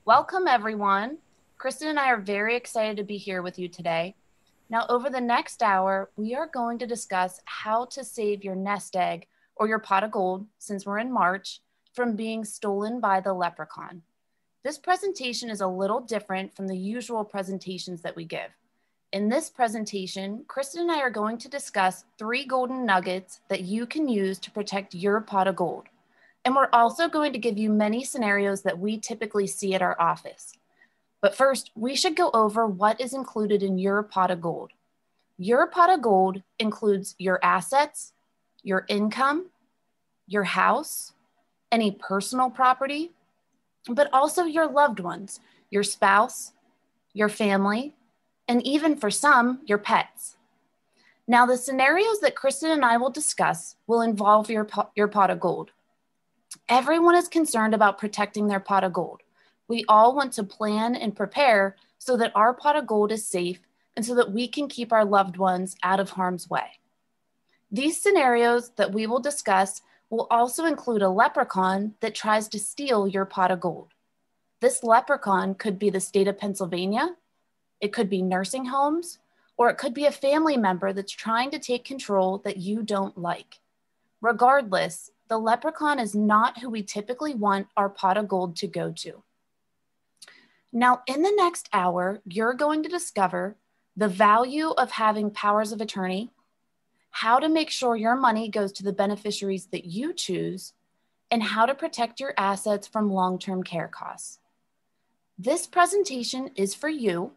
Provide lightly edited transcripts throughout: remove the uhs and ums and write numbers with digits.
Welcome, everyone. Kristen and I are very excited to be here with you today. Now, over the next hour, we are going to discuss how to save your nest egg or your pot of gold, since we're in March, from being stolen by the leprechaun. This presentation is a little different from the usual presentations that we give. In this presentation, Kristen and I are going to discuss 3 golden nuggets that you can use to protect your pot of gold. And we're also going to give you many scenarios that we typically see at our office. But first, we should go over what is included in your pot of gold. Your pot of gold includes your assets, your income, your house, any personal property, but also your loved ones, your spouse, your family, and even for some, your pets. Now, the scenarios that Kristen and I will discuss will involve your pot of gold. Everyone is concerned about protecting their pot of gold. We all want to plan and prepare so that our pot of gold is safe and so that we can keep our loved ones out of harm's way. These scenarios that we will discuss will also include a leprechaun that tries to steal your pot of gold. This leprechaun could be the state of Pennsylvania, it could be nursing homes, or it could be a family member that's trying to take control that you don't like. Regardless, the leprechaun is not who we typically want our pot of gold to go to. Now, in the next hour, you're going to discover the value of having powers of attorney, how to make sure your money goes to the beneficiaries that you choose, and how to protect your assets from long-term care costs. This presentation is for you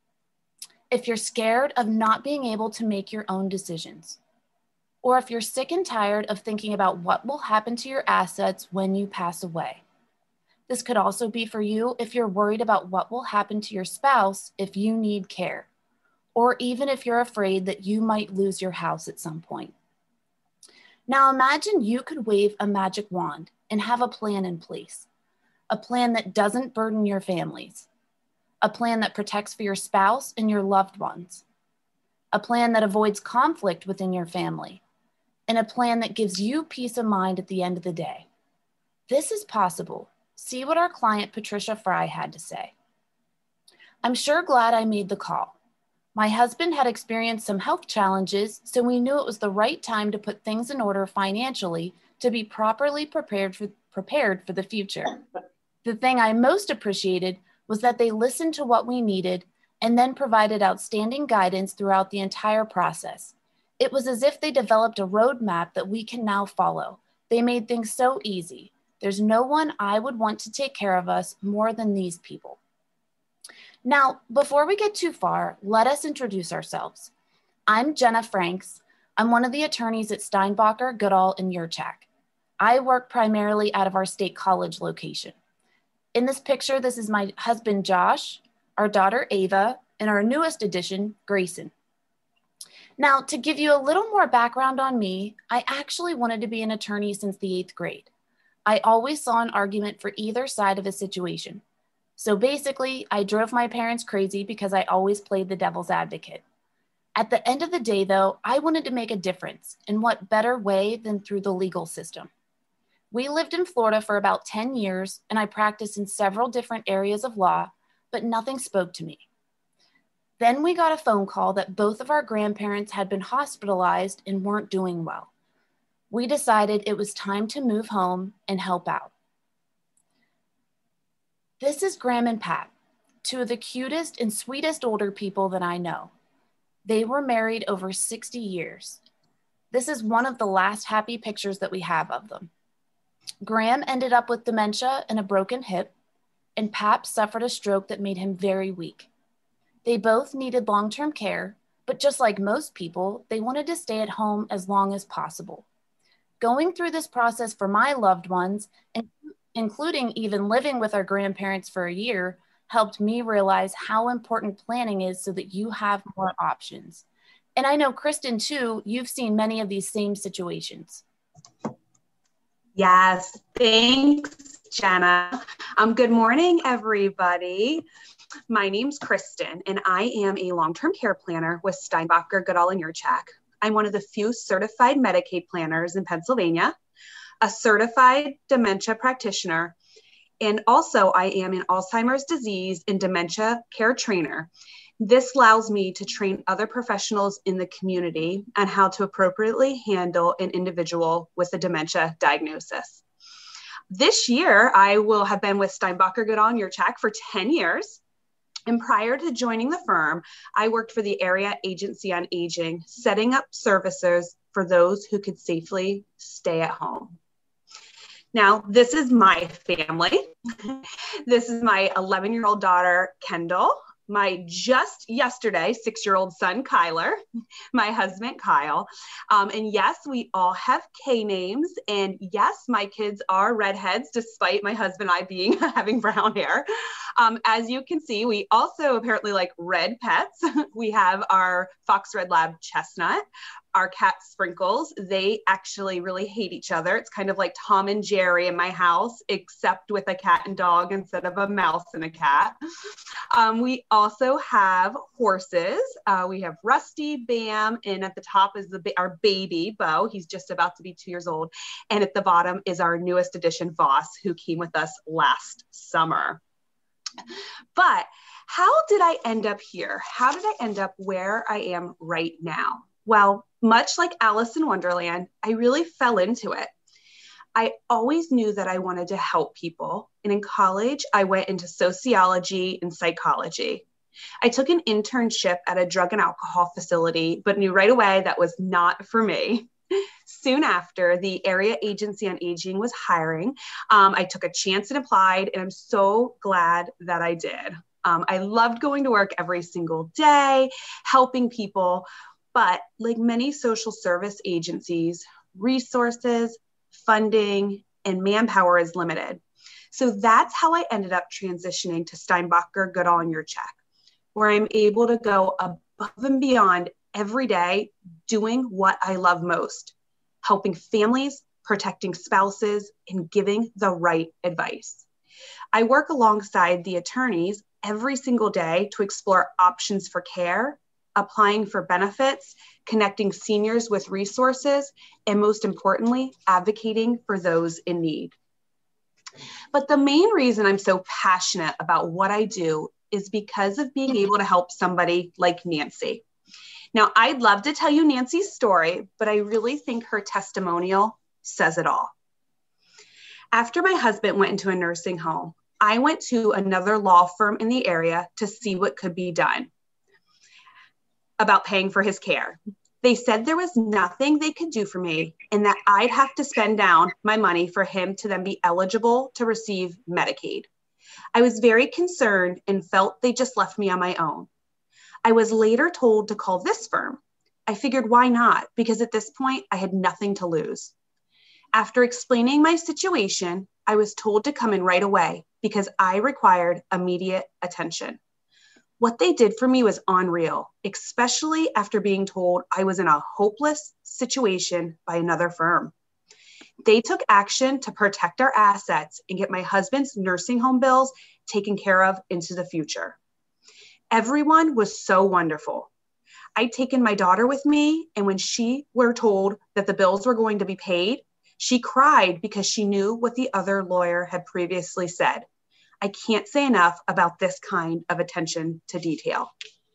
if you're scared of not being able to make your own decisions, or if you're sick and tired of thinking about what will happen to your assets when you pass away. This could also be for you if you're worried about what will happen to your spouse if you need care, or even if you're afraid that you might lose your house at some point. Now imagine you could wave a magic wand and have a plan in place, a plan that doesn't burden your families, a plan that protects for your spouse and your loved ones, a plan that avoids conflict within your family, and a plan that gives you peace of mind at the end of the day. This is possible. See what our client Patricia Fry had to say. I'm sure glad I made the call. My husband had experienced some health challenges, so we knew it was the right time to put things in order financially to be properly prepared for the future. The thing I most appreciated was that they listened to what we needed and then provided outstanding guidance throughout the entire process. It was as if they developed a roadmap that we can now follow. They made things so easy. There's no one I would want to take care of us more than these people. Now, before we get too far, let us introduce ourselves. I'm Jenna Franks. I'm one of the attorneys at Steinbacher, Goodall, and Yurchak. I work primarily out of our state college location. In this picture, this is my husband, Josh, our daughter, Ava, and our newest addition, Grayson. Now, to give you a little more background on me, I actually wanted to be an attorney since the 8th grade. I always saw an argument for either side of a situation. So basically, I drove my parents crazy because I always played the devil's advocate. At the end of the day, though, I wanted to make a difference, and what better way than through the legal system? We lived in Florida for about 10 years, and I practiced in several different areas of law, but nothing spoke to me. Then we got a phone call that both of our grandparents had been hospitalized and weren't doing well. We decided it was time to move home and help out. This is Graham and Pat, 2 of the cutest and sweetest older people that I know. They were married over 60 years. This is one of the last happy pictures that we have of them. Graham ended up with dementia and a broken hip, and Pat suffered a stroke that made him very weak. They both needed long-term care, but just like most people, they wanted to stay at home as long as possible. Going through this process for my loved ones, including even living with our grandparents for a year, helped me realize how important planning is so that you have more options. And I know, Kristen, too, you've seen many of these same situations. Yes, thanks, Jenna. Good morning, everybody. My name's Kristen, and I am a long-term care planner with Steinbacher, Goodall, and Yurchak. I'm one of the few certified Medicaid planners in Pennsylvania, a certified dementia practitioner, And also I am an Alzheimer's disease and dementia care trainer. This allows me to train other professionals in the community on how to appropriately handle an individual with a dementia diagnosis. This year, I will have been with Steinbacher Goodall and Yurchak for 10 years. And prior to joining the firm, I worked for the Area Agency on Aging, setting up services for those who could safely stay at home. Now, this is my family. This is my 11-year-old daughter, Kendall, my just yesterday 6-year-old son, Kyler, my husband, Kyle. And yes, we all have K names. And yes, my kids are redheads, despite my husband and I having brown hair. As you can see, we also apparently like red pets. We have our Fox Red Lab Chestnut, our cat Sprinkles. They actually really hate each other. It's kind of like Tom and Jerry in my house, except with a cat and dog instead of a mouse and a cat. We also have horses. We have Rusty, Bam, and at the top is our baby, Bo. He's just about to be 2 years old. And at the bottom is our newest addition, Voss, who came with us last summer. But how did I end up here? How did I end up where I am right now? Well, much like Alice in Wonderland, I really fell into it. I always knew that I wanted to help people. And in college, I went into sociology and psychology. I took an internship at a drug and alcohol facility, but knew right away that was not for me. Soon after, the Area Agency on Aging was hiring. I took a chance and applied, and I'm so glad that I did. I loved going to work every single day, helping people. But like many social service agencies, resources, funding, and manpower is limited. So that's how I ended up transitioning to Steinbacher Goodall and Yurchak, where I'm able to go above and beyond every day doing what I love most, helping families, protecting spouses, and giving the right advice. I work alongside the attorneys every single day to explore options for care, applying for benefits, connecting seniors with resources, and most importantly, advocating for those in need. But the main reason I'm so passionate about what I do is because of being able to help somebody like Nancy. Now, I'd love to tell you Nancy's story, but I really think her testimonial says it all. After my husband went into a nursing home, I went to another law firm in the area to see what could be done about paying for his care. They said there was nothing they could do for me and that I'd have to spend down my money for him to then be eligible to receive Medicaid. I was very concerned and felt they just left me on my own. I was later told to call this firm. I figured why not? Because at this point I had nothing to lose. After explaining my situation, I was told to come in right away because I required immediate attention. What they did for me was unreal, especially after being told I was in a hopeless situation by another firm. They took action to protect our assets and get my husband's nursing home bills taken care of into the future. Everyone was so wonderful. I'd taken my daughter with me, and when she were told that the bills were going to be paid, she cried because she knew what the other lawyer had previously said. I can't say enough about this kind of attention to detail.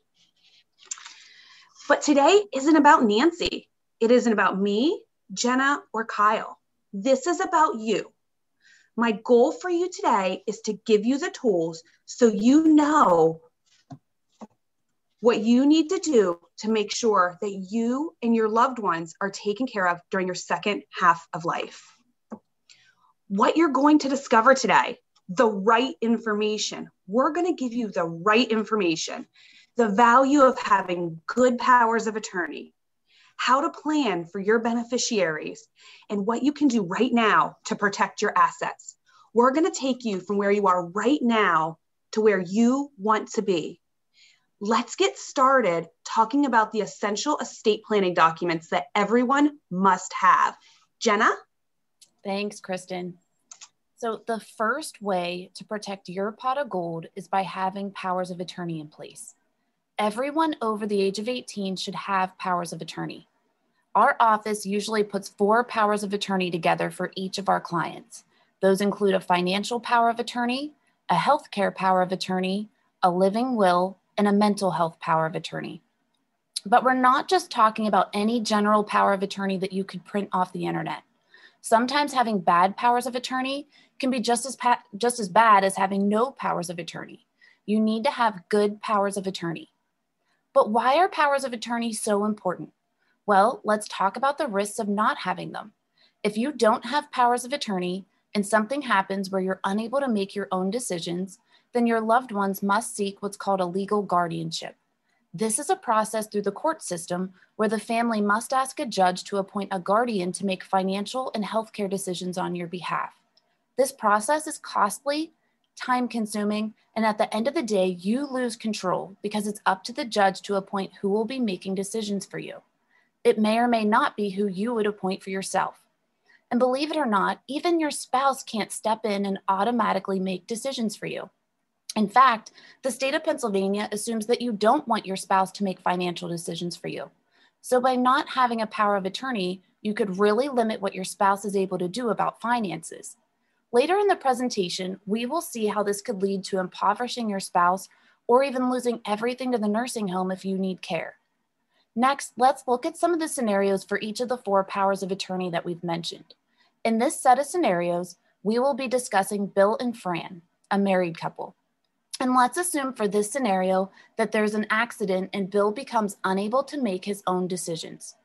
But today isn't about Nancy. It isn't about me, Jenna, or Kyle. This is about you. My goal for you today is to give you the tools so you know what you need to do to make sure that you and your loved ones are taken care of during your second half of life. What you're going to discover today, the right information. We're going to give you the right information, the value of having good powers of attorney, how to plan for your beneficiaries, and what you can do right now to protect your assets. We're going to take you from where you are right now to where you want to be. Let's get started talking about the essential estate planning documents that everyone must have. Jenna? Thanks, Kristen. So the first way to protect your pot of gold is by having powers of attorney in place. Everyone over the age of 18 should have powers of attorney. Our office usually puts 4 powers of attorney together for each of our clients. Those include a financial power of attorney, a healthcare power of attorney, a living will, and a mental health power of attorney. But we're not just talking about any general power of attorney that you could print off the internet. Sometimes having bad powers of attorney can be just as bad as having no powers of attorney. You need to have good powers of attorney. But why are powers of attorney so important? Well, let's talk about the risks of not having them. If you don't have powers of attorney and something happens where you're unable to make your own decisions, then your loved ones must seek what's called a legal guardianship. This is a process through the court system where the family must ask a judge to appoint a guardian to make financial and healthcare decisions on your behalf. This process is costly, time-consuming, and at the end of the day, you lose control because it's up to the judge to appoint who will be making decisions for you. It may or may not be who you would appoint for yourself. And believe it or not, even your spouse can't step in and automatically make decisions for you. In fact, the state of Pennsylvania assumes that you don't want your spouse to make financial decisions for you. So by not having a power of attorney, you could really limit what your spouse is able to do about finances. Later in the presentation, we will see how this could lead to impoverishing your spouse or even losing everything to the nursing home if you need care. Next, let's look at some of the scenarios for each of the 4 powers of attorney that we've mentioned. In this set of scenarios, we will be discussing Bill and Fran, a married couple. And let's assume for this scenario that there's an accident and Bill becomes unable to make his own decisions.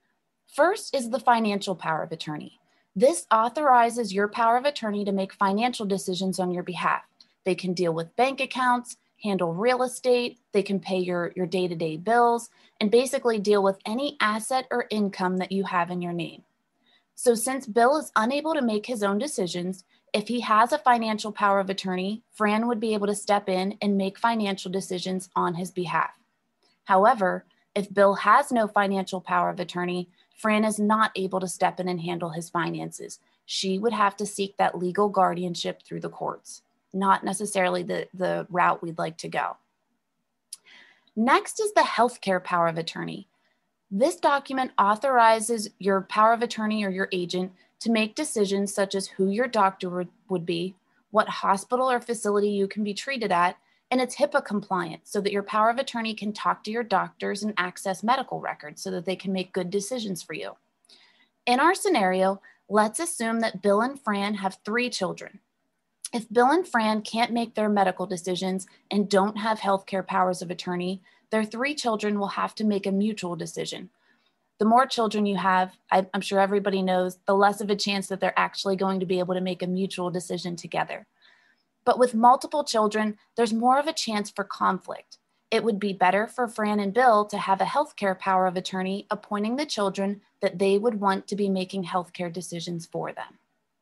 First is the financial power of attorney. This authorizes your power of attorney to make financial decisions on your behalf. They can deal with bank accounts, handle real estate, they can pay your day-to-day bills, and basically deal with any asset or income that you have in your name. So since Bill is unable to make his own decisions, if he has a financial power of attorney, Fran would be able to step in and make financial decisions on his behalf. However, if Bill has no financial power of attorney, Fran is not able to step in and handle his finances. She would have to seek that legal guardianship through the courts, not necessarily the route we'd like to go. Next is the healthcare power of attorney. This document authorizes your power of attorney or your agent to make decisions such as who your doctor would be, what hospital or facility you can be treated at, and it's HIPAA compliant so that your power of attorney can talk to your doctors and access medical records so that they can make good decisions for you. In our scenario, let's assume that Bill and Fran have 3 children. If Bill and Fran can't make their medical decisions and don't have healthcare powers of attorney, their 3 children will have to make a mutual decision. The more children you have, I'm sure everybody knows, the less of a chance that they're actually going to be able to make a mutual decision together. But with multiple children, there's more of a chance for conflict. It would be better for Fran and Bill to have a healthcare power of attorney appointing the children that they would want to be making healthcare decisions for them.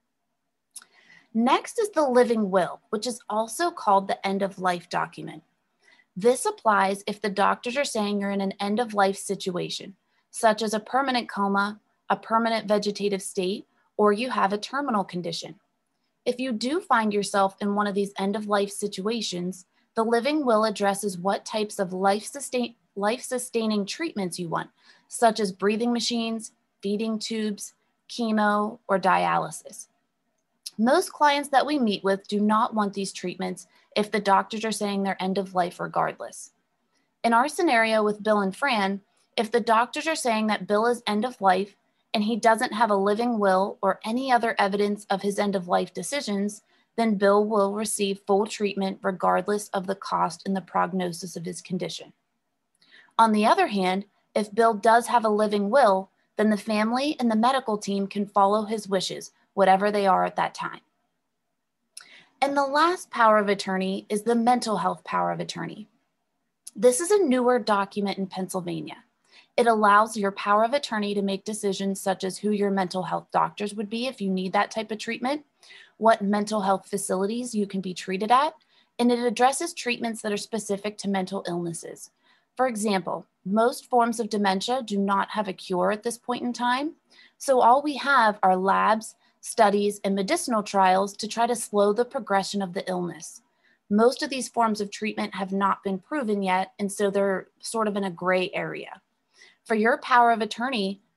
Next is the living will, which is also called the end of life document. This applies if the doctors are saying you're in an end of life situation, such as a permanent coma, a permanent vegetative state, or you have a terminal condition. If you do find yourself in one of these end of life situations, the living will addresses what types of life-sustaining treatments you want, such as breathing machines, feeding tubes, chemo, or dialysis. Most clients that we meet with do not want these treatments if the doctors are saying they're end of life regardless. In our scenario with Bill and Fran, if the doctors are saying that Bill is end of life and he doesn't have a living will or any other evidence of his end of life decisions, then Bill will receive full treatment regardless of the cost and the prognosis of his condition. On the other hand, if Bill does have a living will, then the family and the medical team can follow his wishes, whatever they are at that time. And the last power of attorney is the mental health power of attorney. This is a newer document in Pennsylvania. It allows your power of attorney to make decisions such as who your mental health doctors would be if you need that type of treatment, what mental health facilities you can be treated at, and it addresses treatments that are specific to mental illnesses. For example, most forms of dementia do not have a cure at this point in time, so all we have are labs, studies, and medicinal trials to try to slow the progression of the illness. Most of these forms of treatment have not been proven yet, and so they're sort of in a gray area. For your power of attorney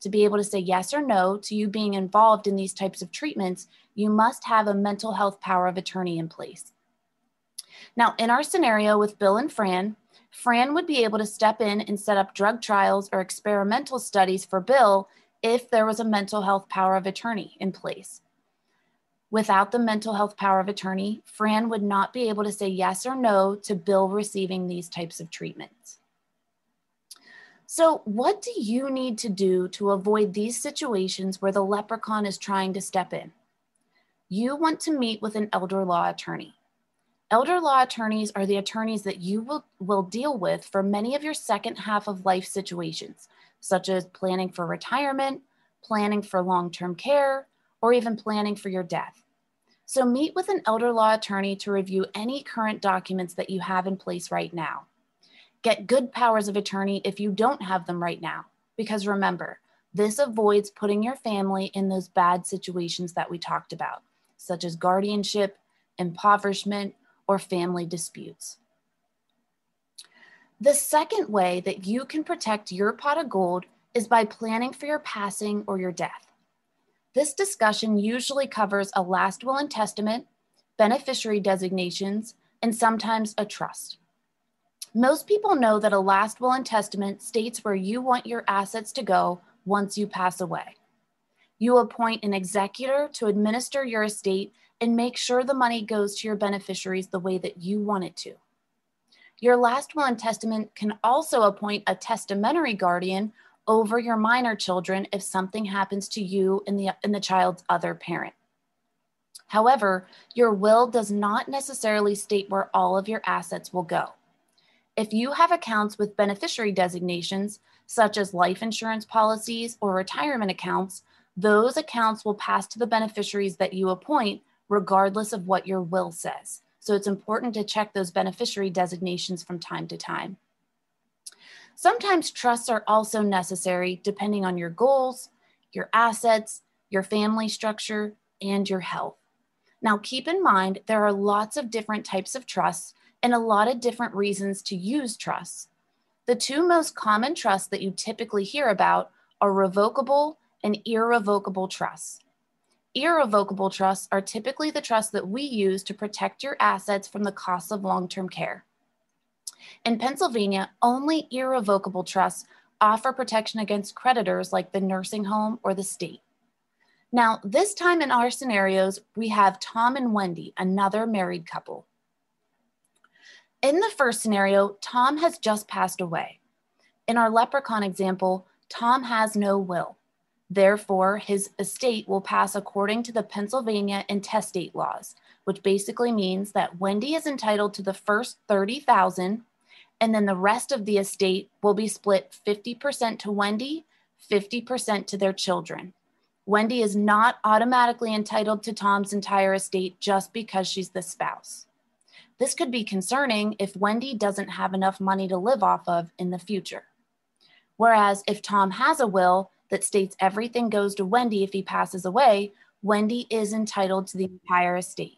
To be able to say yes or no to you being involved in these types of treatments, you must have a mental health power of attorney in place. Now, in our scenario with Bill and Fran, Fran would be able to step in and set up drug trials or experimental studies for Bill if there was a mental health power of attorney in place. Without the mental health power of attorney, Fran would not be able to say yes or no to Bill receiving these types of treatments. So what do you need to do to avoid these situations where the leprechaun is trying to step in? You want to meet with an elder law attorney. Elder law attorneys are the attorneys that you will deal with for many of your second half of life situations, such as planning for retirement, planning for long-term care, or even planning for your death. So meet with an elder law attorney to review any current documents that you have in place right now. Get good powers of attorney if you don't have them right now, because remember, this avoids putting your family in those bad situations that we talked about, such as guardianship, impoverishment, or family disputes. The second way that you can protect your pot of gold is by planning for your passing or your death. This discussion usually covers a last will and testament, beneficiary designations, and sometimes a trust. Most people know that a last will and testament states where you want your assets to go once you pass away. You appoint an executor to administer your estate and make sure the money goes to your beneficiaries the way that you want it to. Your last will and testament can also appoint a testamentary guardian over your minor children if something happens to you and the child's other parent. However, your will does not necessarily state where all of your assets will go. If you have accounts with beneficiary designations, such as life insurance policies or retirement accounts, those accounts will pass to the beneficiaries that you appoint regardless of what your will says. So it's important to check those beneficiary designations from time to time. Sometimes trusts are also necessary depending on your goals, your assets, your family structure, and your health. Now keep in mind, there are lots of different types of trusts and a lot of different reasons to use trusts. The two most common trusts that you typically hear about are revocable and irrevocable trusts. Irrevocable trusts are typically the trusts that we use to protect your assets from the costs of long-term care. In Pennsylvania, only irrevocable trusts offer protection against creditors like the nursing home or the state. Now, this time in our scenarios, we have Tom and Wendy, another married couple. In the first scenario, Tom has just passed away. In our leprechaun example, Tom has no will. Therefore, his estate will pass according to the Pennsylvania intestate laws, which basically means that Wendy is entitled to the first $30,000, and then the rest of the estate will be split 50% to Wendy, 50% to their children. Wendy is not automatically entitled to Tom's entire estate just because she's the spouse. This could be concerning if Wendy doesn't have enough money to live off of in the future. Whereas if Tom has a will that states everything goes to Wendy if he passes away, Wendy is entitled to the entire estate.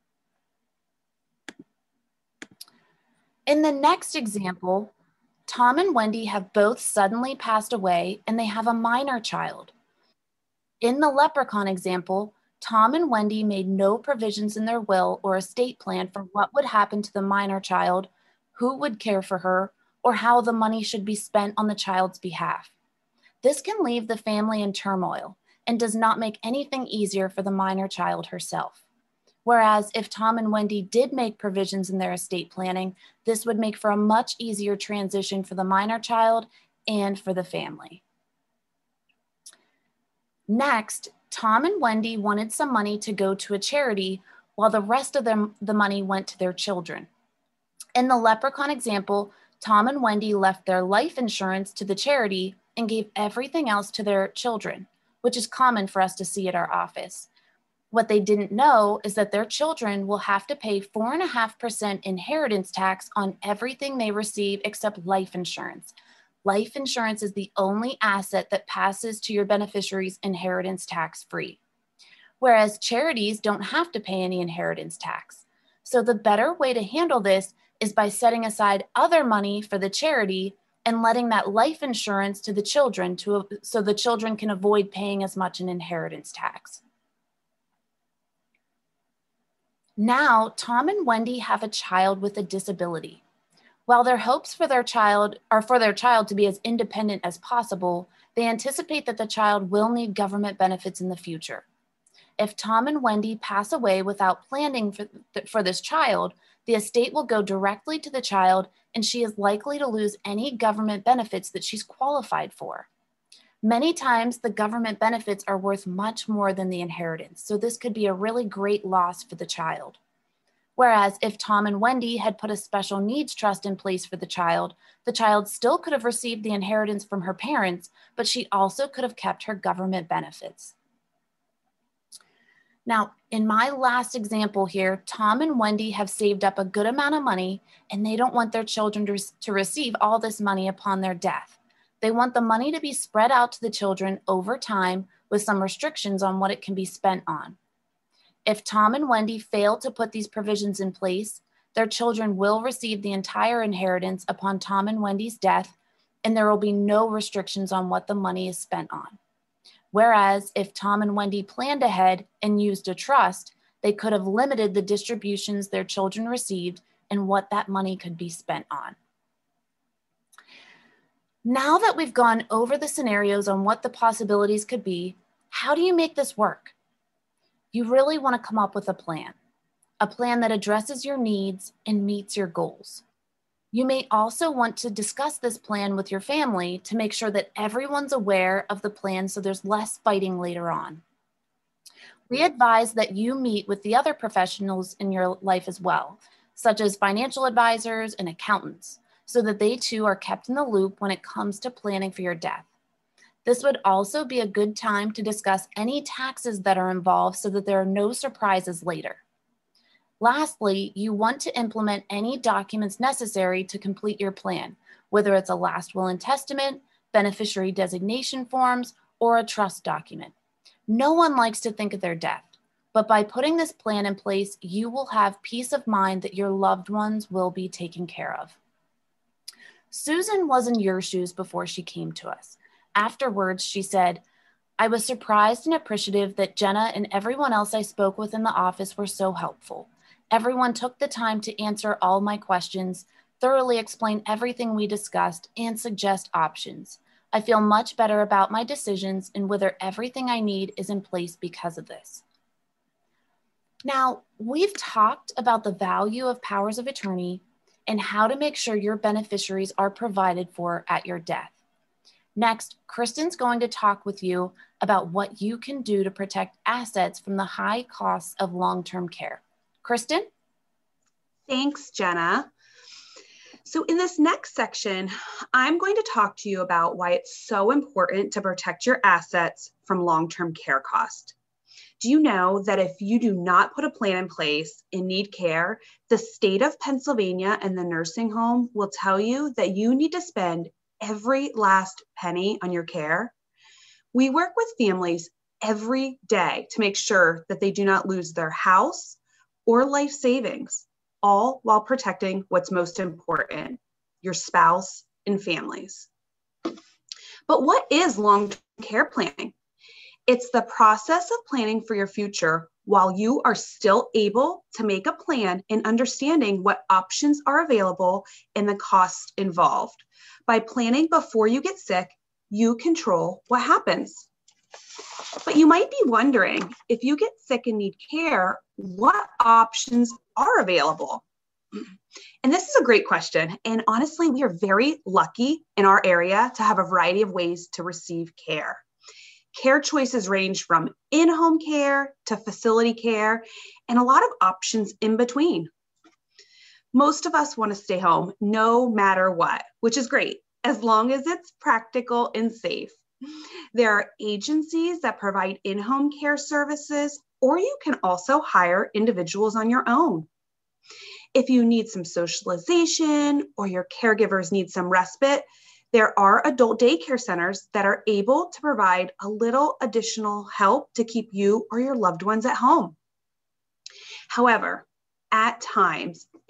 In the next example, Tom and Wendy have both suddenly passed away and they have a minor child. In the leprechaun example, Tom and Wendy made no provisions in their will or estate plan for what would happen to the minor child, who would care for her, or how the money should be spent on the child's behalf. This can leave the family in turmoil and does not make anything easier for the minor child herself. Whereas if Tom and Wendy did make provisions in their estate planning, this would make for a much easier transition for the minor child and for the family. Next, Tom and Wendy wanted some money to go to a charity while the rest of the money went to their children. In the leprechaun example, Tom and Wendy left their life insurance to the charity and gave everything else to their children, which is common for us to see at our office. What they didn't know is that their children will have to pay 4.5% inheritance tax on everything they receive except life insurance. Life insurance is the only asset that passes to your beneficiaries inheritance tax free, whereas charities don't have to pay any inheritance tax. So the better way to handle this is by setting aside other money for the charity and letting that life insurance to the children so the children can avoid paying as much in inheritance tax. Now, Tom and Wendy have a child with a disability. While their hopes for their child are for their child to be as independent as possible, they anticipate that the child will need government benefits in the future. If Tom and Wendy pass away without planning for this child, the estate will go directly to the child, and she is likely to lose any government benefits that she's qualified for. Many times, the government benefits are worth much more than the inheritance, so this could be a really great loss for the child. Whereas if Tom and Wendy had put a special needs trust in place for the child still could have received the inheritance from her parents, but she also could have kept her government benefits. Now, in my last example here, Tom and Wendy have saved up a good amount of money, and they don't want their children to receive all this money upon their death. They want the money to be spread out to the children over time with some restrictions on what it can be spent on. If Tom and Wendy fail to put these provisions in place, their children will receive the entire inheritance upon Tom and Wendy's death, and there will be no restrictions on what the money is spent on. Whereas if Tom and Wendy planned ahead and used a trust, they could have limited the distributions their children received and what that money could be spent on. Now that we've gone over the scenarios on what the possibilities could be, how do you make this work? You really want to come up with a plan that addresses your needs and meets your goals. You may also want to discuss this plan with your family to make sure that everyone's aware of the plan so there's less fighting later on. We advise that you meet with the other professionals in your life as well, such as financial advisors and accountants, so that they too are kept in the loop when it comes to planning for your death. This would also be a good time to discuss any taxes that are involved so that there are no surprises later. Lastly, you want to implement any documents necessary to complete your plan, whether it's a last will and testament, beneficiary designation forms, or a trust document. No one likes to think of their death, but by putting this plan in place, you will have peace of mind that your loved ones will be taken care of. Susan was in your shoes before she came to us. Afterwards, she said, "I was surprised and appreciative that Jenna and everyone else I spoke with in the office were so helpful. Everyone took the time to answer all my questions, thoroughly explain everything we discussed, and suggest options. I feel much better about my decisions and whether everything I need is in place because of this." Now, we've talked about the value of powers of attorney and how to make sure your beneficiaries are provided for at your death. Next, Kristen's going to talk with you about what you can do to protect assets from the high costs of long-term care. Kristen? Thanks, Jenna. So in this next section, I'm going to talk to you about why it's so important to protect your assets from long-term care costs. Do you know that if you do not put a plan in place and need care, the state of Pennsylvania and the nursing home will tell you that you need to spend every last penny on your care? We work with families every day to make sure that they do not lose their house or life savings, all while protecting what's most important, your spouse and families. But what is long-term care planning? It's the process of planning for your future while you are still able to make a plan and understanding what options are available and the costs involved. By planning before you get sick, you control what happens. But you might be wondering, if you get sick and need care, what options are available? And this is a great question. And honestly, we are very lucky in our area to have a variety of ways to receive care. Care choices range from in-home care to facility care, and a lot of options in between. Most of us want to stay home no matter what, which is great, as long as it's practical and safe. There are agencies that provide in-home care services, or you can also hire individuals on your own. If you need some socialization or your caregivers need some respite, there are adult daycare centers that are able to provide a little additional help to keep you or your loved ones at home. However, at times,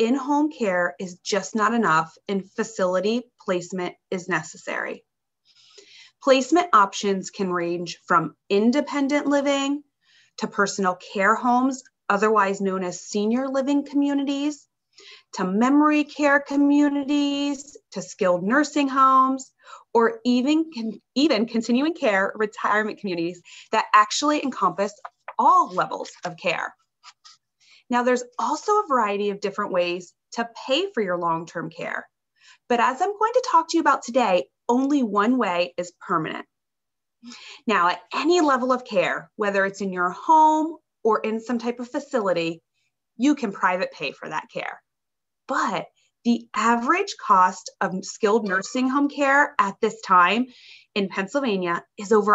in-home care is just not enough and facility placement is necessary. Placement options can range from independent living to personal care homes, otherwise known as senior living communities, to memory care communities, to skilled nursing homes, or even continuing care retirement communities that actually encompass all levels of care. Now, there's also a variety of different ways to pay for your long-term care. But as I'm going to talk to you about today, only one way is permanent. Now, at any level of care, whether it's in your home or in some type of facility, you can private pay for that care. But the average cost of skilled nursing home care at this time in Pennsylvania is over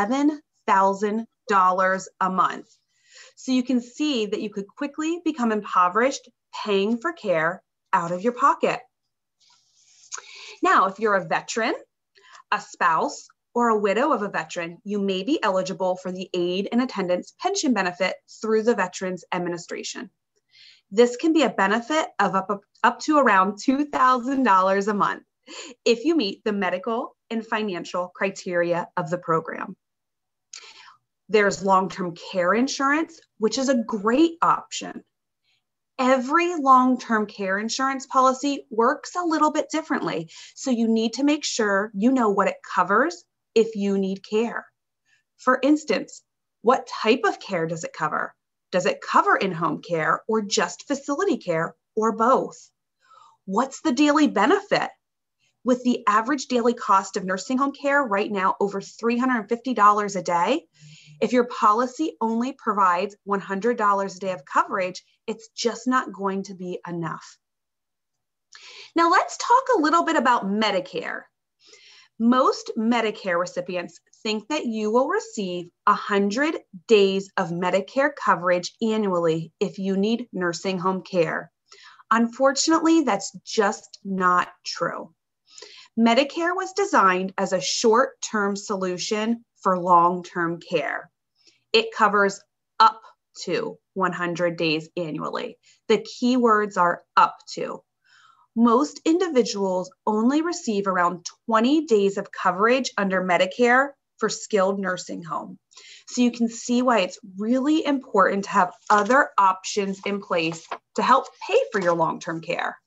$11,000 a month. So you can see that you could quickly become impoverished paying for care out of your pocket. Now, if you're a veteran, a spouse, or a widow of a veteran, you may be eligible for the aid and attendance pension benefit through the Veterans Administration. This can be a benefit of up to around $2,000 a month if you meet the medical and financial criteria of the program. There's long-term care insurance, which is a great option. Every long-term care insurance policy works a little bit differently, so you need to make sure you know what it covers if you need care. For instance, what type of care does it cover? Does it cover in-home care or just facility care or both? What's the daily benefit? With the average daily cost of nursing home care right now over $350 a day, if your policy only provides $100 a day of coverage, it's just not going to be enough. Now let's talk a little bit about Medicare. Most Medicare recipients think that you will receive 100 days of Medicare coverage annually if you need nursing home care. Unfortunately, that's just not true. Medicare was designed as a short-term solution for long-term care. It covers up to 100 days annually. The key words are up to. Most individuals only receive around 20 days of coverage under Medicare for skilled nursing home. So you can see why it's really important to have other options in place to help pay for your long-term care.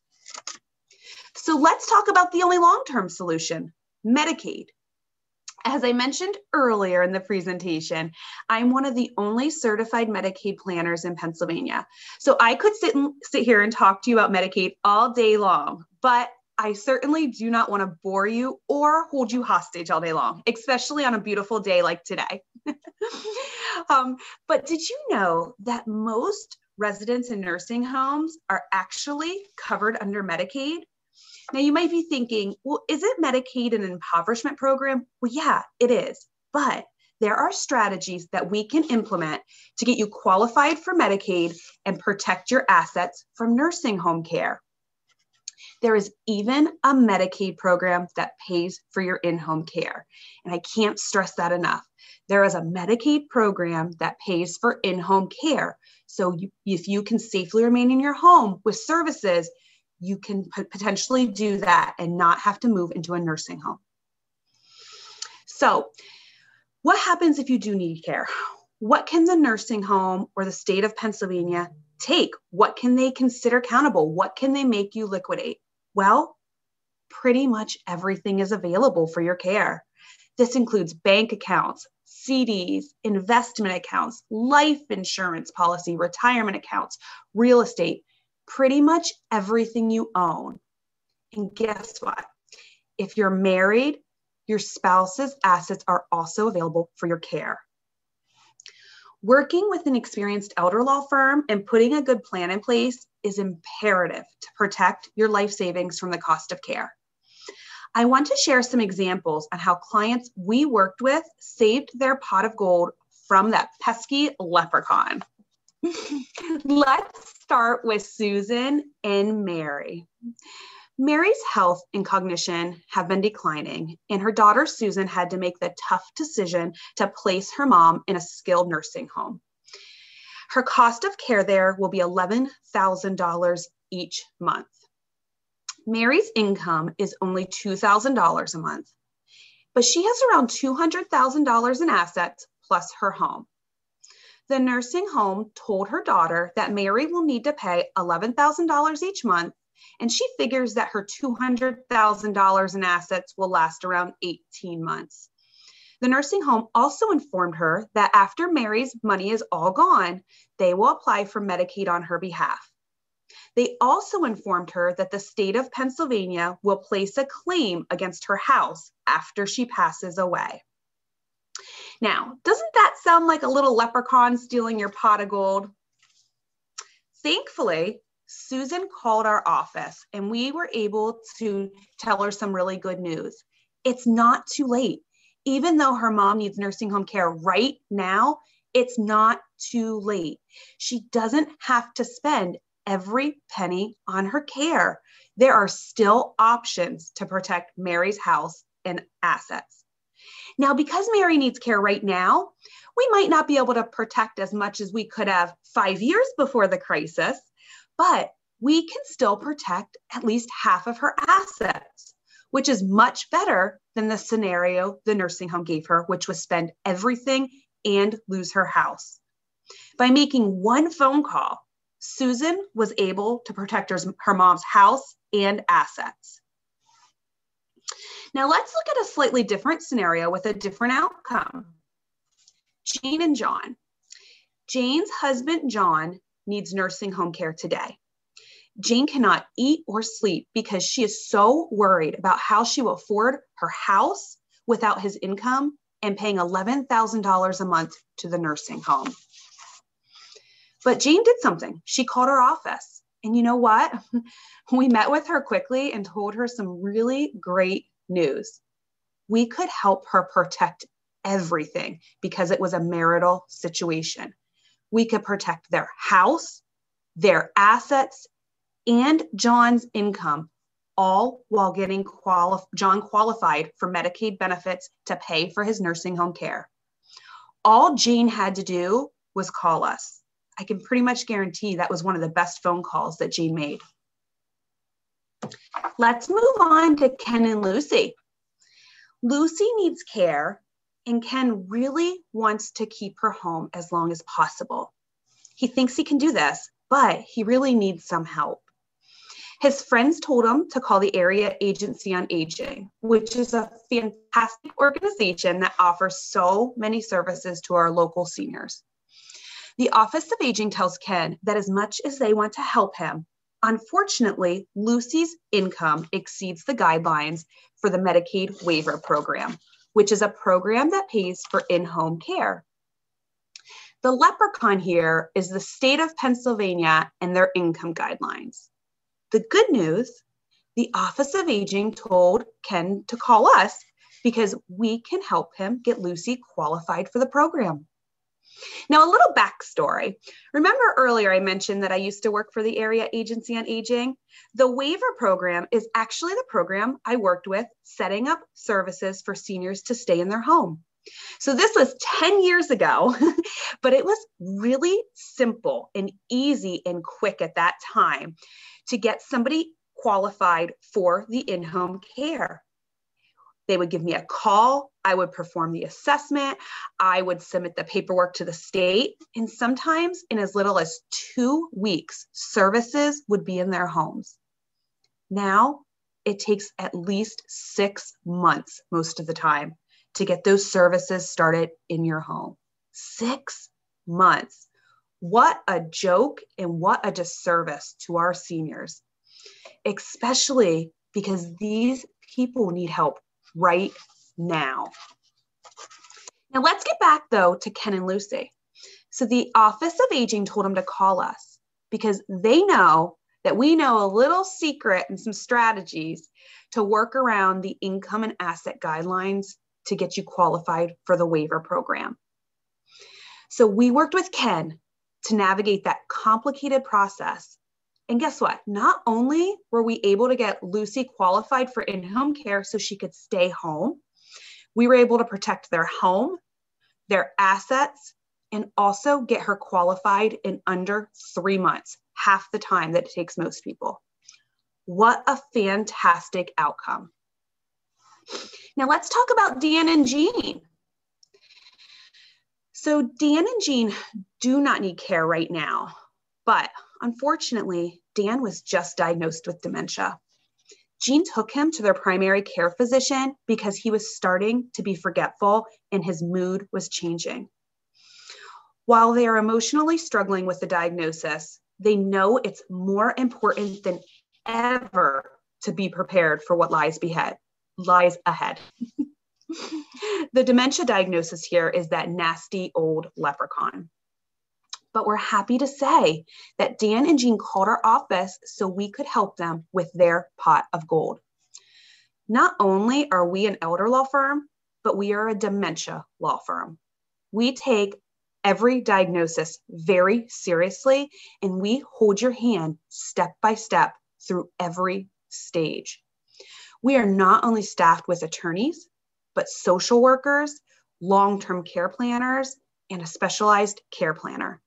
So let's talk about the only long-term solution, Medicaid. As I mentioned earlier in the presentation, I'm one of the only certified Medicaid planners in Pennsylvania. So I could sit here and talk to you about Medicaid all day long, but I certainly do not want to bore you or hold you hostage all day long, especially on a beautiful day like today. But did you know that most residents in nursing homes are actually covered under Medicaid? Now you might be thinking, well, isn't Medicaid an impoverishment program? Well, yeah, it is. But there are strategies that we can implement to get you qualified for Medicaid and protect your assets from nursing home care. There is even a Medicaid program that pays for your in-home care. And I can't stress that enough. There is a Medicaid program that pays for in-home care. So if you can safely remain in your home with services, you can potentially do that and not have to move into a nursing home. So what happens if you do need care? What can the nursing home or the state of Pennsylvania take? What can they consider accountable? What can they make you liquidate? Well, pretty much everything is available for your care. This includes bank accounts, CDs, investment accounts, life insurance policy, retirement accounts, real estate, pretty much everything you own. And guess what? If you're married, your spouse's assets are also available for your care. Working with an experienced elder law firm and putting a good plan in place is imperative to protect your life savings from the cost of care. I want to share some examples on how clients we worked with saved their pot of gold from that pesky leprechaun. Let's start with Susan and Mary. Mary's health and cognition have been declining, and her daughter Susan had to make the tough decision to place her mom in a skilled nursing home. Her cost of care there will be $11,000 each month. Mary's income is only $2,000 a month, but she has around $200,000 in assets plus her home. The nursing home told her daughter that Mary will need to pay $11,000 each month, and she figures that her $200,000 in assets will last around 18 months. The nursing home also informed her that after Mary's money is all gone, they will apply for Medicaid on her behalf. They also informed her that the state of Pennsylvania will place a claim against her house after she passes away. Now, doesn't that sound like a little leprechaun stealing your pot of gold? Thankfully, Susan called our office and we were able to tell her some really good news. It's not too late. Even though her mom needs nursing home care right now, it's not too late. She doesn't have to spend every penny on her care. There are still options to protect Mary's house and assets. Now, because Mary needs care right now, we might not be able to protect as much as we could have 5 years before the crisis, but we can still protect at least half of her assets, which is much better than the scenario the nursing home gave her, which was spend everything and lose her house. By making one phone call, Susan was able to protect her mom's house and assets. Now let's look at a slightly different scenario with a different outcome. Jane and John. Jane's husband, John, needs nursing home care today. Jane cannot eat or sleep because she is so worried about how she will afford her house without his income and paying $11,000 a month to the nursing home. But Jane did something. She called our office. And you know what? We met with her quickly and told her some really great news. We could help her protect everything because it was a marital situation. We could protect their house, their assets, and John's income, all while getting John qualified for Medicaid benefits to pay for his nursing home care. All Jane had to do was call us. I can pretty much guarantee that was one of the best phone calls that Jane made. Let's move on to Ken and Lucy. Lucy needs care, and Ken really wants to keep her home as long as possible. He thinks he can do this, but he really needs some help. His friends told him to call the Area Agency on Aging, which is a fantastic organization that offers so many services to our local seniors. The Office of Aging tells Ken that as much as they want to help him, unfortunately, Lucy's income exceeds the guidelines for the Medicaid waiver program, which is a program that pays for in-home care. The leprechaun here is the state of Pennsylvania and their income guidelines. The good news, the Office of Aging told Ken to call us because we can help him get Lucy qualified for the program. Now, a little backstory. Remember earlier I mentioned that I used to work for the Area Agency on Aging? The waiver program is actually the program I worked with setting up services for seniors to stay in their home. So this was 10 years ago, but it was really simple and easy and quick at that time to get somebody qualified for the in-home care. They would give me a call, I would perform the assessment, I would submit the paperwork to the state, and sometimes in as little as 2 weeks, services would be in their homes. Now, it takes at least 6 months most of the time to get those services started in your home. 6 months. What a joke and what a disservice to our seniors, especially because these people need help right now. Now let's get back though to Ken and Lucy. So the Office of Aging told them to call us because they know that we know a little secret and some strategies to work around the income and asset guidelines to get you qualified for the waiver program. So we worked with Ken to navigate that complicated process. And guess what? Not only were we able to get Lucy qualified for in-home care so she could stay home, we were able to protect their home, their assets, and also get her qualified in under 3 months. half the time that it takes most people. What a fantastic outcome. Now let's talk about Dan and Jean. So Dan and Jean do not need care right now, but unfortunately, Dan was just diagnosed with dementia. Jean took him to their primary care physician because he was starting to be forgetful and his mood was changing. While they are emotionally struggling with the diagnosis, they know it's more important than ever to be prepared for what lies ahead. The dementia diagnosis here is that nasty old leprechaun. But we're happy to say that Dan and Jean called our office so we could help them with their pot of gold. Not only are we an elder law firm, but we are a dementia law firm. We take every diagnosis very seriously, and we hold your hand step by step through every stage. We are not only staffed with attorneys, but social workers, long-term care planners, and a specialized care planner.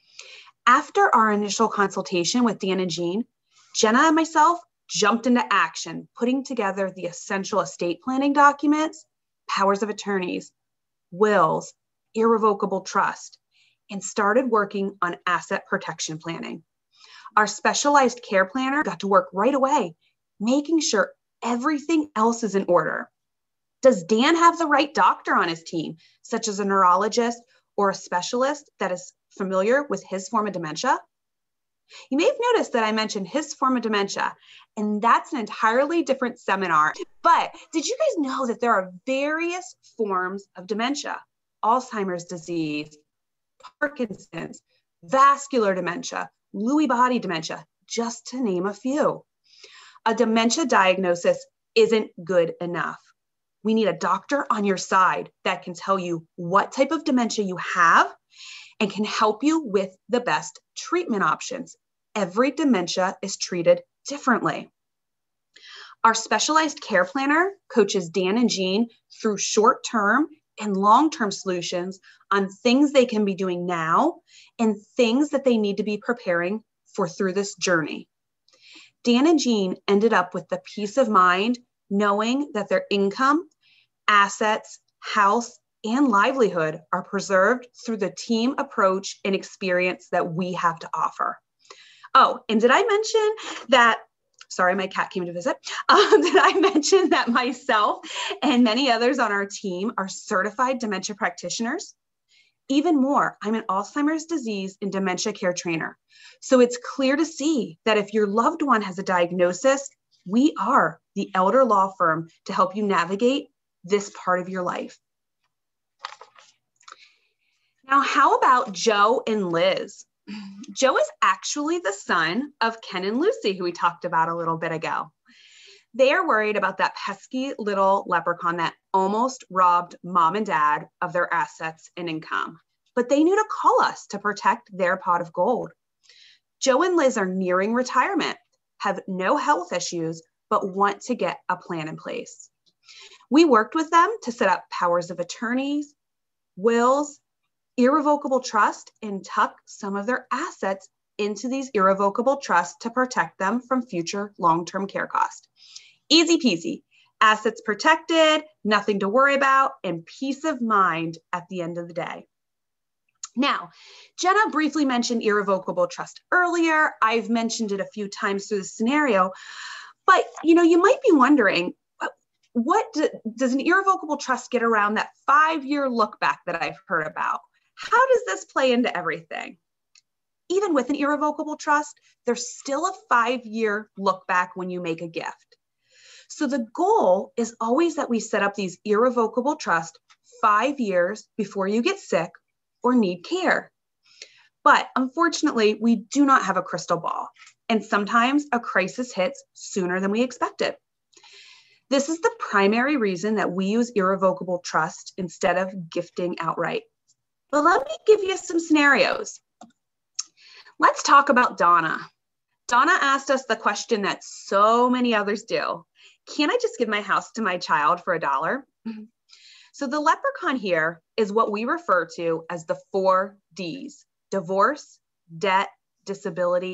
After our initial consultation with Dan and Jean, Jenna and myself jumped into action, putting together the essential estate planning documents, powers of attorneys, wills, irrevocable trust, and started working on asset protection planning. Our specialized care planner got to work right away, making sure everything else is in order. Does Dan have the right doctor on his team, such as a neurologist or a specialist that is familiar with his form of dementia? You may have noticed that I mentioned his form of dementia, and that's an entirely different seminar. But did you guys know that there are various forms of dementia? Alzheimer's disease, Parkinson's, vascular dementia, Lewy body dementia, just to name a few. A dementia diagnosis isn't good enough. We need a doctor on your side that can tell you what type of dementia you have and can help you with the best treatment options. Every dementia is treated differently. Our specialized care planner coaches Dan and Jean through short-term and long-term solutions on things they can be doing now and things that they need to be preparing for through this journey. Dan and Jean ended up with the peace of mind knowing that their income, assets, house, and livelihood are preserved through the team approach and experience that we have to offer. Oh, and did I mention that, sorry, my cat came to visit. Did I mention that myself and many others on our team are certified dementia practitioners? Even more, I'm an Alzheimer's disease and dementia care trainer. So it's clear to see that if your loved one has a diagnosis, we are the elder law firm to help you navigate this part of your life. Now, how about Joe and Liz? Joe is actually the son of Ken and Lucy, who we talked about a little bit ago. They are worried about that pesky little leprechaun that almost robbed mom and dad of their assets and income, but they knew to call us to protect their pot of gold. Joe and Liz are nearing retirement, have no health issues, but want to get a plan in place. We worked with them to set up powers of attorneys, wills, irrevocable trust, and tuck some of their assets into these irrevocable trusts to protect them from future long-term care costs. Easy peasy, assets protected, nothing to worry about, and peace of mind at the end of the day. Now, Jenna briefly mentioned irrevocable trust earlier. I've mentioned it a few times through the scenario, but you might be wondering, does an irrevocable trust get around that 5-year look back that I've heard about? How does this play into everything? Even with an irrevocable trust, there's still a 5-year look back when you make a gift. So the goal is always that we set up these irrevocable trusts 5 years before you get sick or need care. But unfortunately, we do not have a crystal ball, and sometimes a crisis hits sooner than we expected. This is the primary reason that we use irrevocable trust instead of gifting outright. But let me give you some scenarios. Let's talk about Donna. Donna asked us the question that so many others do. Can I just give my house to my child for $1? So the leprechaun here is what we refer to as the 4 Ds: divorce, debt, disability,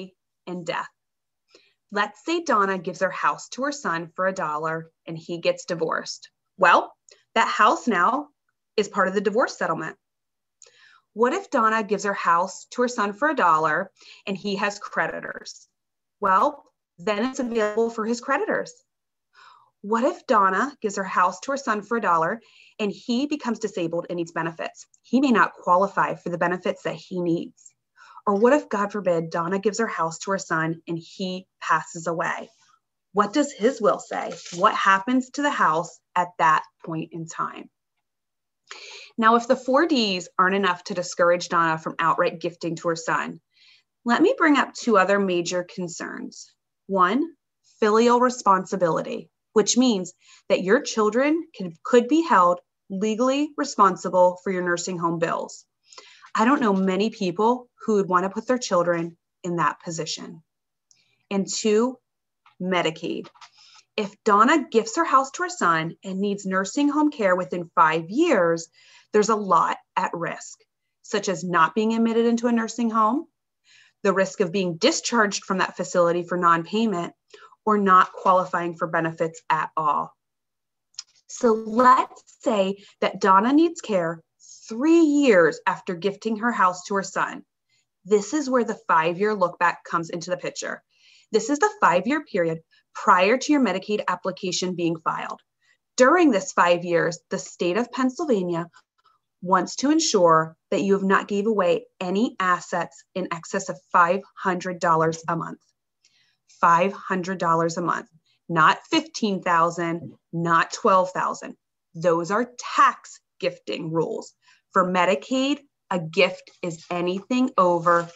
and death. Let's say Donna gives her house to her son for $1 and he gets divorced. Well, that house now is part of the divorce settlement. What if Donna gives her house to her son for $1 and he has creditors? Well, then it's available for his creditors. What if Donna gives her house to her son for $1 and he becomes disabled and needs benefits? He may not qualify for the benefits that he needs. Or what if, God forbid, Donna gives her house to her son and he passes away? What does his will say? What happens to the house at that point in time? Now, if the 4Ds aren't enough to discourage Donna from outright gifting to her son, let me bring up 2 other major concerns. 1, filial responsibility, which means that your children could be held legally responsible for your nursing home bills. I don't know many people who would want to put their children in that position. And 2, Medicaid. If Donna gifts her house to her son and needs nursing home care within 5 years, there's a lot at risk, such as not being admitted into a nursing home, the risk of being discharged from that facility for non-payment, or not qualifying for benefits at all. So let's say that Donna needs care 3 years after gifting her house to her son. This is where the 5-year look back comes into the picture. This is the 5-year period prior to your Medicaid application being filed. During this 5 years, the state of Pennsylvania wants to ensure that you have not gave away any assets in excess of $500 a month. $500 a month, not $15,000, not $12,000. Those are tax gifting rules. For Medicaid, a gift is anything over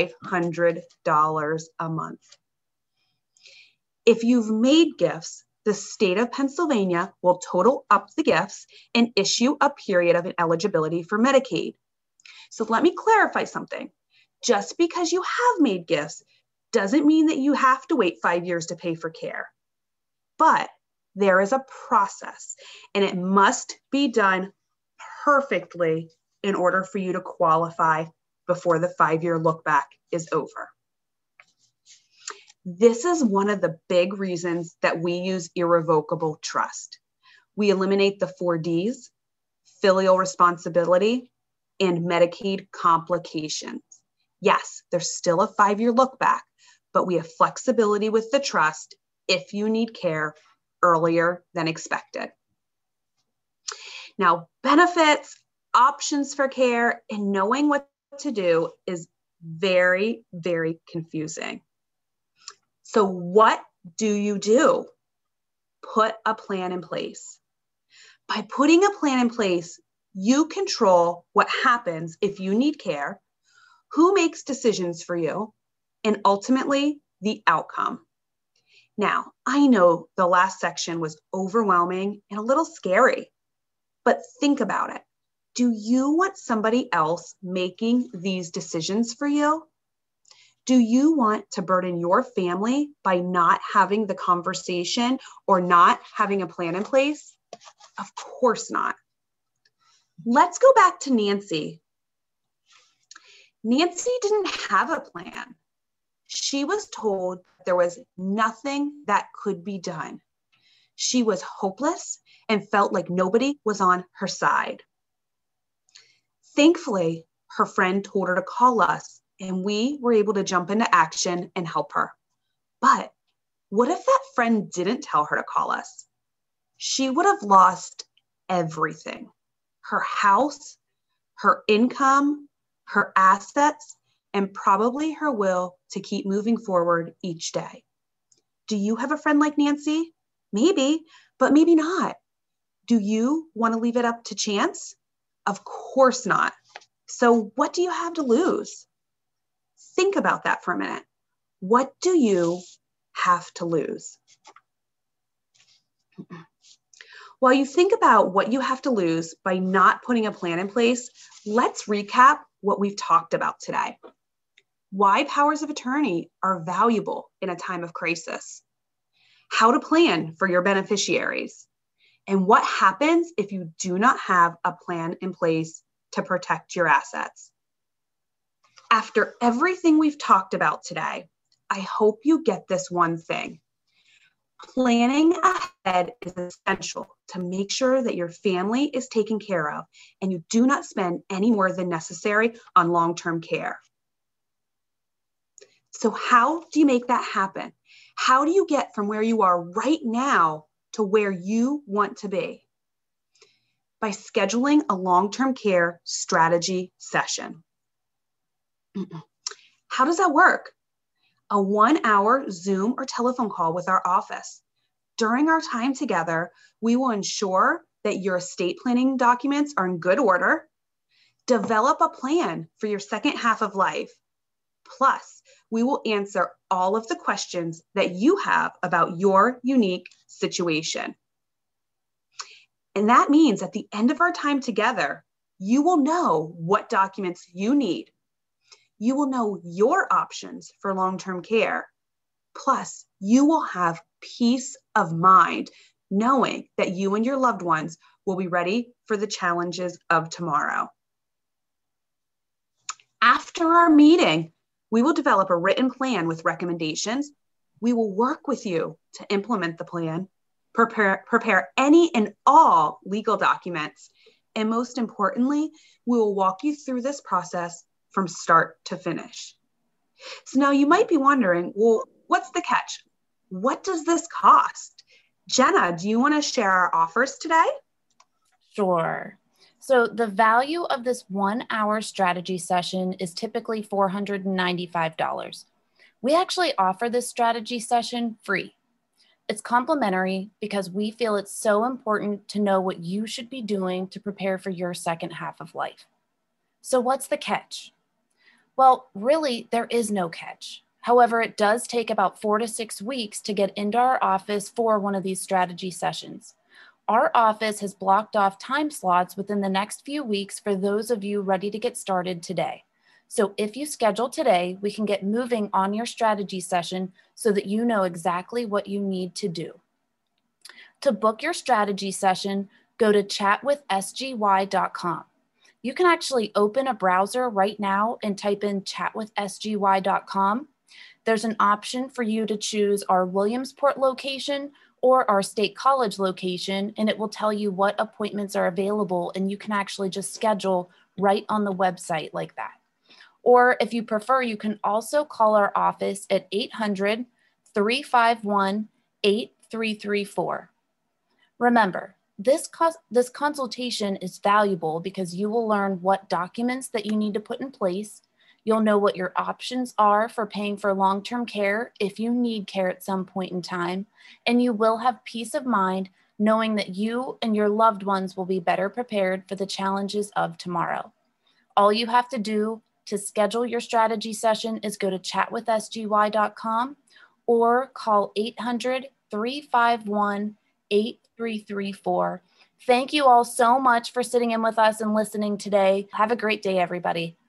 $500 a month. If you've made gifts, the state of Pennsylvania will total up the gifts and issue a period of eligibility for Medicaid. So let me clarify something. Just because you have made gifts doesn't mean that you have to wait 5 years to pay for care. But there is a process, and it must be done perfectly in order for you to qualify before the 5-year look back is over. This is one of the big reasons that we use irrevocable trust. We eliminate the 4Ds, filial responsibility, and Medicaid complications. Yes, there's still a 5-year look back, but we have flexibility with the trust if you need care earlier than expected. Now, benefits, options for care, and knowing what to do is very, very confusing. So what do? Put a plan in place. By putting a plan in place, you control what happens if you need care, who makes decisions for you, and ultimately the outcome. Now, I know the last section was overwhelming and a little scary, but think about it. Do you want somebody else making these decisions for you? Do you want to burden your family by not having the conversation or not having a plan in place? Of course not. Let's go back to Nancy. Nancy didn't have a plan. She was told there was nothing that could be done. She was hopeless and felt like nobody was on her side. Thankfully, her friend told her to call us, and we were able to jump into action and help her. But what if that friend didn't tell her to call us? She would have lost everything: her house, her income, her assets, and probably her will to keep moving forward each day. Do you have a friend like Nancy? Maybe, but maybe not. Do you want to leave it up to chance? Of course not. So what do you have to lose? Think about that for a minute. What do you have to lose? While you think about what you have to lose by not putting a plan in place, let's recap what we've talked about today. Why powers of attorney are valuable in a time of crisis, how to plan for your beneficiaries, and what happens if you do not have a plan in place to protect your assets. After everything we've talked about today, I hope you get this one thing. Planning ahead is essential to make sure that your family is taken care of and you do not spend any more than necessary on long-term care. So how do you make that happen? How do you get from where you are right now to where you want to be? By scheduling a long-term care strategy session. How does that work? A 1-hour Zoom or telephone call with our office. During our time together, we will ensure that your estate planning documents are in good order, develop a plan for your second half of life. Plus, we will answer all of the questions that you have about your unique situation. And that means at the end of our time together, you will know what documents you need. You will know your options for long-term care. Plus, you will have peace of mind knowing that you and your loved ones will be ready for the challenges of tomorrow. After our meeting, we will develop a written plan with recommendations. We will work with you to implement the plan, prepare any and all legal documents, and most importantly, we will walk you through this process from start to finish. So now you might be wondering, well, what's the catch? What does this cost? Jenna, do you want to share our offers today? Sure. So the value of this 1-hour strategy session is typically $495. We actually offer this strategy session free. It's complimentary because we feel it's so important to know what you should be doing to prepare for your second half of life. So what's the catch? Well, really, there is no catch. However, it does take about 4 to 6 weeks to get into our office for one of these strategy sessions. Our office has blocked off time slots within the next few weeks for those of you ready to get started today. So if you schedule today, we can get moving on your strategy session so that you know exactly what you need to do. To book your strategy session, go to chatwithsgy.com. You can actually open a browser right now and type in chatwithsgy.com. There's an option for you to choose our Williamsport location or our State College location, and it will tell you what appointments are available, and you can actually just schedule right on the website like that. Or if you prefer, you can also call our office at 800-351-8334. Remember, this consultation is valuable because you will learn what documents that you need to put in place. You'll know what your options are for paying for long-term care if you need care at some point in time, and you will have peace of mind knowing that you and your loved ones will be better prepared for the challenges of tomorrow. All you have to do to schedule your strategy session is go to chatwithsgy.com or call 800-351-8334. Thank you all so much for sitting in with us and listening today. Have a great day, everybody.